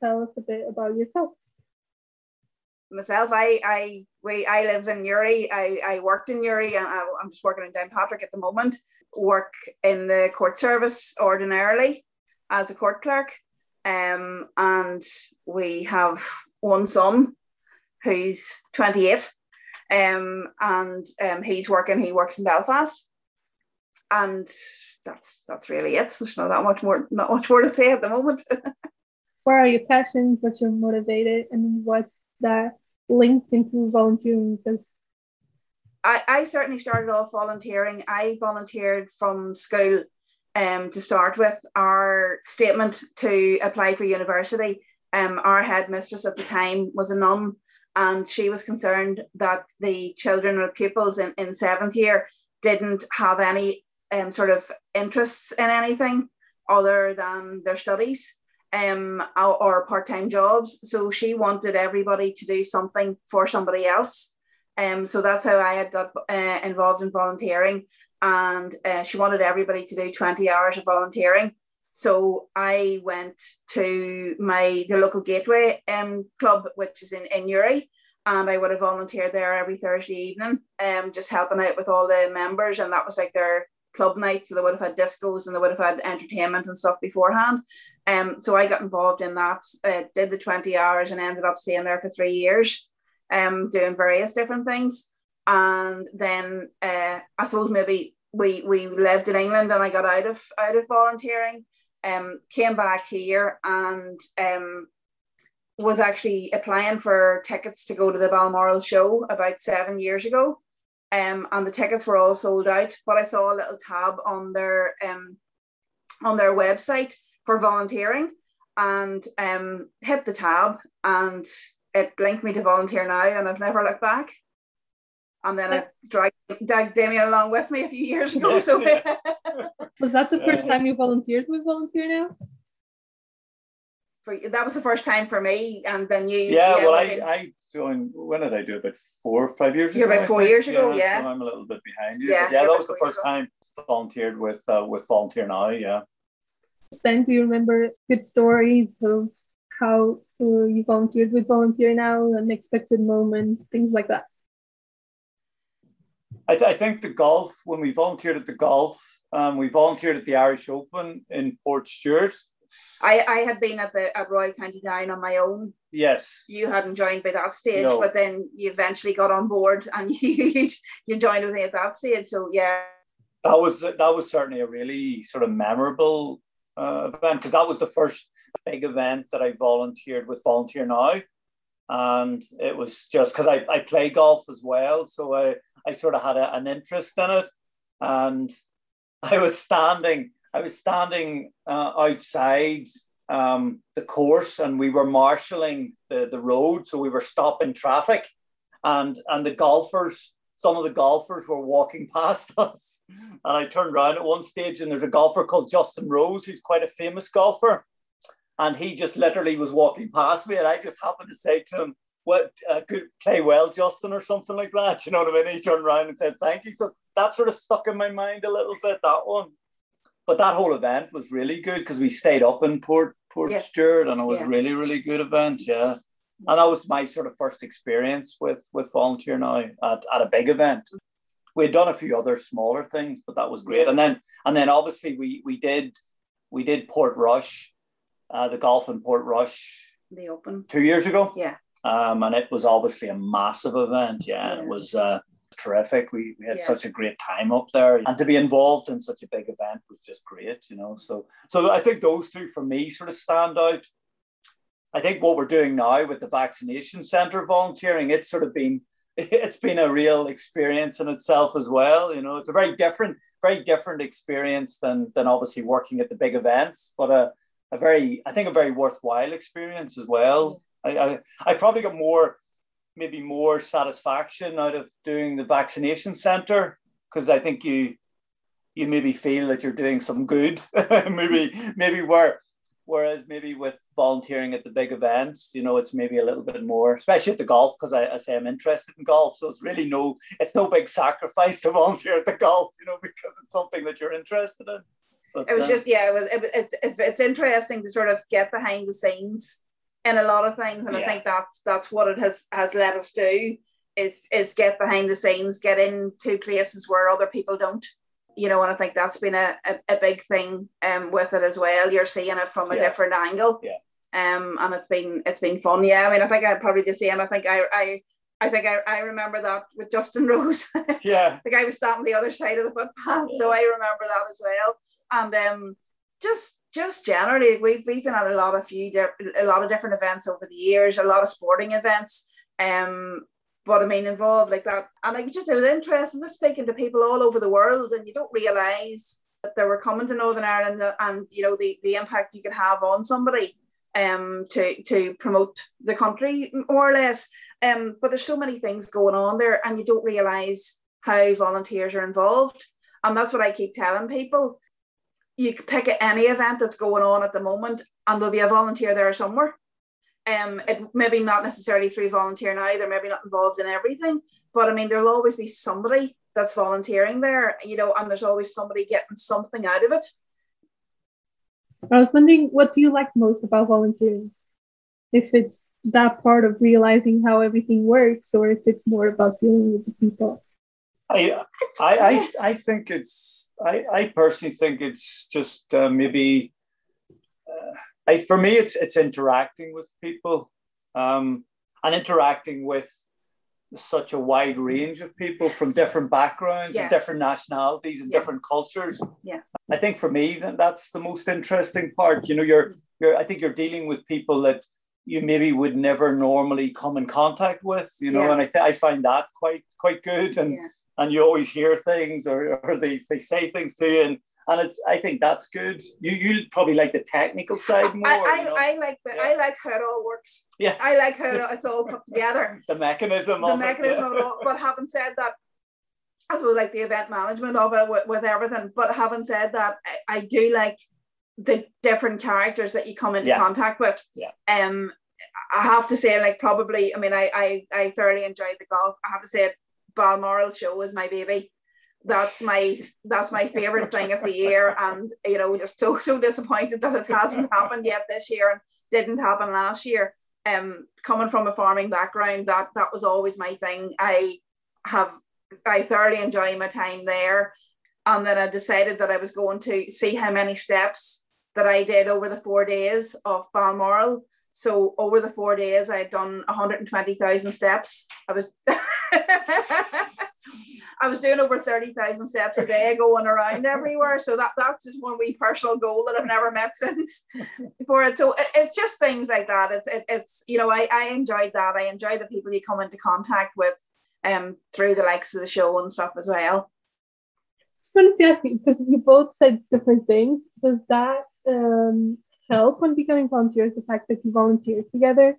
tell us a bit about yourself? Myself, I live in Newry. I worked in Newry, and I'm just working in Downpatrick at the moment. Work in the court service ordinarily as a court clerk, and we have one son who's 28, and he works in Belfast, and that's really it. There's not much more to say at the moment. Where are your passions? What you're motivated, and what's that linked into volunteering? Because I certainly started off volunteering. I volunteered from school to start with. Our statement to apply for university, our headmistress at the time was a nun, and she was concerned that the children or pupils in seventh year didn't have any sort of interests in anything other than their studies. Or part-time jobs. So she wanted everybody to do something for somebody else. So that's how I had got involved in volunteering. And she wanted everybody to do 20 hours of volunteering. So I went to the local Gateway club, which is in Newry. And I would have volunteered there every Thursday evening, just helping out with all the members. And that was like their club night, so they would have had discos and they would have had entertainment and stuff beforehand. So I got involved in that, did the 20 hours and ended up staying there for 3 years, doing various different things. And then I suppose maybe we lived in England, and I got out of volunteering, came back here, and was actually applying for tickets to go to the Balmoral show about 7 years ago. And the tickets were all sold out, but I saw a little tab on their website for volunteering, and hit the tab, and it linked me to Volunteer Now, and I've never looked back. And then I dragged Damien along with me a few years ago. So was that the first time you volunteered with Volunteer Now? That was the first time for me, and then you. Yeah, well, I joined. When did I do it? About 4 or 5 years ago. You're about 4 years ago, yeah. So I'm a little bit behind you. Yeah, that was the first time I volunteered with Volunteer Now. Yeah. Then, do you remember good stories of how you volunteered with Volunteer Now, unexpected moments, things like that? I think the golf, when we volunteered at the golf, we volunteered at the Irish Open in Portstewart. I had been at Royal County Down on my own. Yes. You hadn't joined by that stage, no. But then you eventually got on board and you joined with me at that stage. So yeah. That was certainly a really sort of memorable event, because that was the first big event that I volunteered with Volunteer Now. And it was just because I play golf as well. So I sort of had an interest in it. And I was standing outside the course, and we were marshalling the road. So we were stopping traffic, and some of the golfers were walking past us. And I turned around at one stage, and there's a golfer called Justin Rose, who's quite a famous golfer. And he just literally was walking past me, and I just happened to say to him, "What, good, play well, Justin," or something like that. You know what I mean? He turned around and said, "Thank you." So that sort of stuck in my mind a little bit, that one. But that whole event was really good, because we stayed up in Portstewart, and it was really, really good event. Yeah. And that was my sort of first experience with Volunteer Now at a big event. We had done a few other smaller things, but that was great. And then obviously we did Portrush, the golf in Portrush, the Open, 2 years ago. Yeah. And it was obviously a massive event. Yeah. And it was terrific. We had such a great time up there, and to be involved in such a big event was just great, you know. So I think those two for me sort of stand out. I think what we're doing now with the vaccination centre volunteering, it's been a real experience in itself as well. You know, it's a very different experience than obviously working at the big events, but a very worthwhile experience as well. I probably got maybe more satisfaction out of doing the vaccination centre, because I think you maybe feel that you're doing some good. Whereas maybe with volunteering at the big events, you know, it's maybe a little bit more, especially at the golf, because I say I'm interested in golf. So it's no big sacrifice to volunteer at the golf, you know, because it's something that you're interested in. But, it was just, it's interesting to sort of get behind the scenes in a lot of things, and I think that's what it has let us do is get behind the scenes, get into places where other people don't. And I think that's been a big thing with it as well. You're seeing it from a different angle. Yeah. And it's been fun. Yeah, I mean, I think I'm probably the same. I think I remember that with Justin Rose. Yeah. The guy was standing on the other side of the footpath, so I remember that as well. And just generally, we've been at a lot of different events over the years, a lot of sporting events. But I mean, involved like that. And it was interesting just speaking to people all over the world, and you don't realise that they were coming to Northern Ireland and the impact you can have on somebody to promote the country, more or less. But there's so many things going on there, and you don't realise how volunteers are involved. And that's what I keep telling people. You can pick any event that's going on at the moment, and there'll be a volunteer there somewhere. It maybe not necessarily through volunteer now, they're maybe not involved in everything, but I mean, there'll always be somebody that's volunteering there, and there's always somebody getting something out of it. I was wondering, what do you like most about volunteering? If it's that part of realizing how everything works, or if it's more about dealing with the people. I think I personally think it's just maybe. For me, it's interacting with people, and interacting with such a wide range of people from different backgrounds and different nationalities and different cultures. Yeah, I think for me that's the most interesting part. I think you're dealing with people that you maybe would never normally come in contact with. And I find that quite good, and you always hear things or they say things to you, and I think that's good. You probably like the technical side more. I like how it all works. Yeah. I like how it's all put together. The mechanism of it all. But having said that, I suppose like the event management of it with everything. But having said that, I do like the different characters that you come into contact with. Yeah. I have to say, like, probably, I mean, I thoroughly enjoyed the golf. I have to say, Balmoral show is my baby. That's my favorite thing of the year, and just so disappointed that it hasn't happened yet this year and didn't happen last year. Coming from a farming background, that was always my thing. I thoroughly enjoy my time there, and then I decided that I was going to see how many steps that I did over the 4 days of Balmoral. So over the 4 days, I had done 120,000 steps. I was doing over 30,000 steps a day going around everywhere. So that's just one wee personal goal that I've never met since for it. So it's just things like that. It's I enjoyed that. I enjoy the people you come into contact with through the likes of the show and stuff as well. Just wanted to ask you, because you both said different things. Does that help when becoming volunteers, the fact that you volunteer together?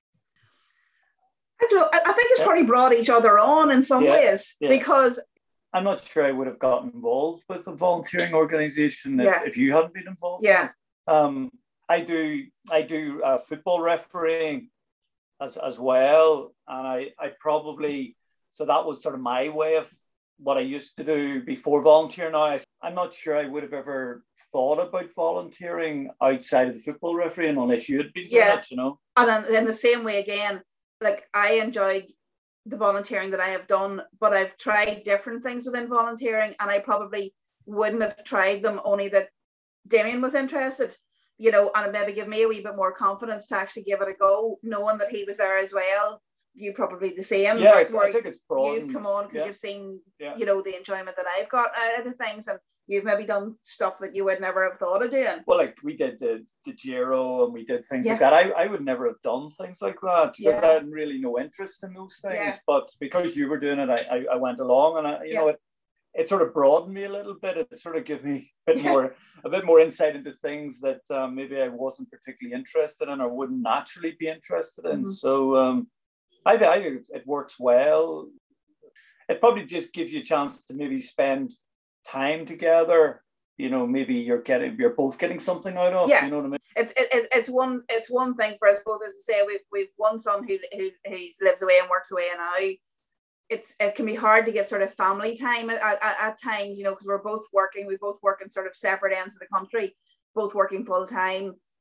I think it's probably brought each other on in some ways, because I'm not sure I would have gotten involved with a volunteering organisation if you hadn't been involved. Yeah. I do football refereeing as well, and I probably, so that was sort of my way of what I used to do before volunteering. Now I'm not sure I would have ever thought about volunteering outside of the football refereeing unless you had been doing it, And then the same way again, like I enjoyed the volunteering that I have done, but I've tried different things within volunteering, and I probably wouldn't have tried them only that Damien was interested, and it maybe give me a wee bit more confidence to actually give it a go, knowing that he was there as well. You probably the same. Yeah, I think it's broad. You've come on because you've seen, the enjoyment that I've got out of the things, and you've maybe done stuff that you would never have thought of doing. Well, like we did the Giro, and we did things like that. I would never have done things like that because I had really no interest in those things. Yeah. But because you were doing it, I went along, and it sort of broadened me a little bit. It sort of gave me a bit more insight into things that maybe I wasn't particularly interested in or wouldn't naturally be interested in. Mm-hmm. So I think it works well. It probably just gives you a chance to maybe spend time together. Maybe you're both getting something out of. You know what I mean? It's one thing for us both. As I say, we've one son who lives away and works away now. It can be hard to get sort of family time at times, because we're both working. We both work in sort of separate ends of the country, both working full time.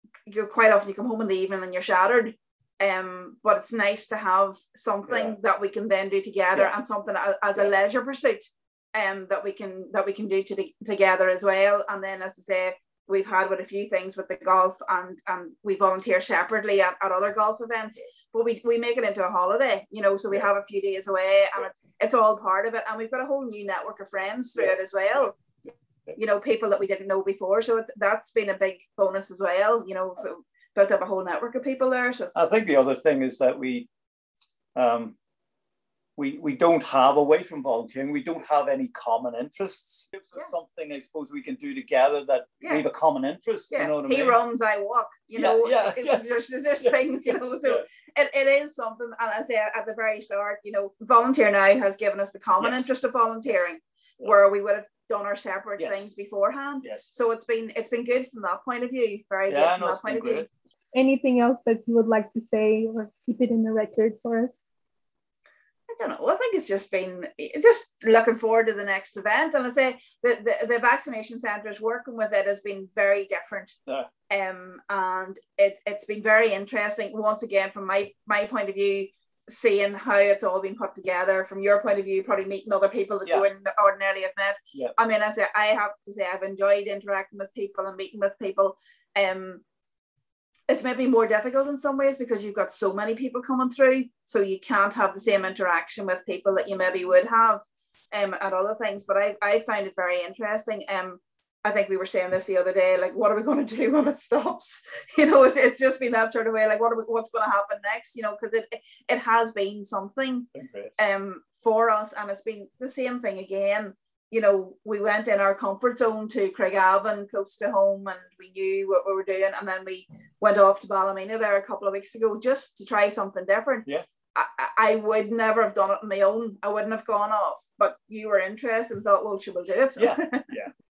you're quite often you come home in the evening and you're shattered. But it's nice to have something that we can then do together, and something as a leisure pursuit that we can do together as well. And then, as I say, we've had with a few things with the golf, and we volunteer separately at other golf events, but we make it into a holiday, you know, so we have a few days away, and it's all part of it, and we've got a whole new network of friends through it as well, you know, people that we didn't know before, so that's been a big bonus as well, you know, built up a whole network of people there. So I think the other thing is that we don't have, away from volunteering, we don't have any common interests. It gives us something, I suppose, we can do together that we have a common interest. You know what I mean? He runs, I walk. You know, there's things, you know. So it is something, and I say at the very start, you know, Volunteer Now has given us the common interest of volunteering, where we would have done our separate things beforehand. So it's been good from that point of view. Very good from that point of view. Anything else that you would like to say, or keep it in the record for us? I don't know. I think it's just been just looking forward to the next event, and I say the vaccination centres working with it has been very different, and it's been very interesting. Once again, from my point of view, seeing how it's all been put together. From your point of view, probably meeting other people that you wouldn't ordinarily have met. I mean, I have to say I've enjoyed interacting with people and meeting with people. It's maybe more difficult in some ways because you've got so many people coming through, so you can't have the same interaction with people that you maybe would have at other things. But I find it very interesting. I think we were saying this the other day, like, what are we going to do when it stops? You know, it's just been that sort of way, like, what's going to happen next? You know, because it has been something for us, and it's been the same thing again. You know, we went in our comfort zone to Craigavon, close to home, and we knew what we were doing. And then we went off to Ballymena there a couple of weeks ago just to try something different. I would never have done it on my own. I wouldn't have gone off. But you were interested and thought, well, we'll do it.